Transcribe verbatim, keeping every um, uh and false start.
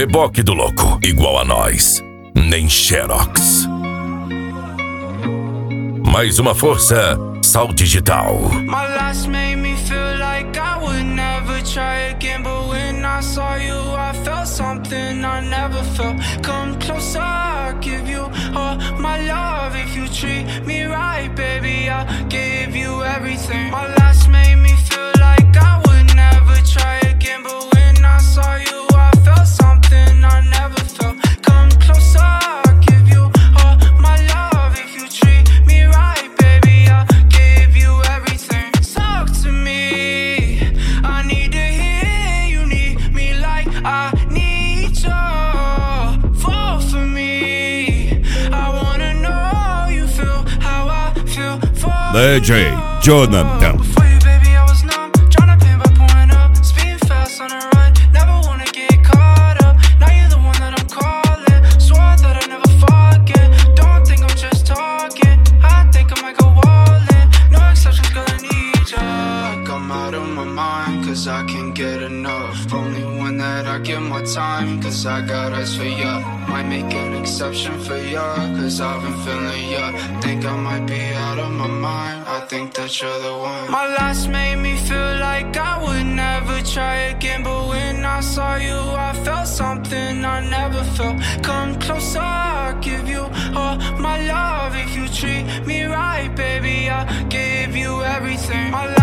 reboque do louco, igual a nós, nem Xerox. Mais uma força, Sal Digital. My last made me feel like I would never try again, but when I saw you, I felt something I never felt. Come closer, I'll give you all my love. If you treat me right, baby, I'll give you everything. My last made me feel like I would never try again, but when I saw you, I felt something I never felt. Come closer, I'll give you all my love. If you treat me right, baby, I'll give you everything. Talk to me, I need to hear you need me like I need you. Fall for me, I wanna know you feel how I feel for D J Jonathan. Before you, baby, I was numb, tryna pin by pouring up, speeding fast on the run, never wanna get caught up. Now you're the one that I'm calling, swore that I never forget. Don't think I'm just talking, I think I might go all in. No exceptions, girl, I need ya. I'm out of my mind, cause I can't get enough. Only one that I give my time, cause I got eyes for ya. Might make an exception for ya, cause I've been feeling ya. Think I might be out of my mind, I think that you're the one. My last made me feel like I would never try again, but when I saw you, I felt something I never felt. Come closer, I'll give you all my love. If you treat me right, baby, I'll give you everything. My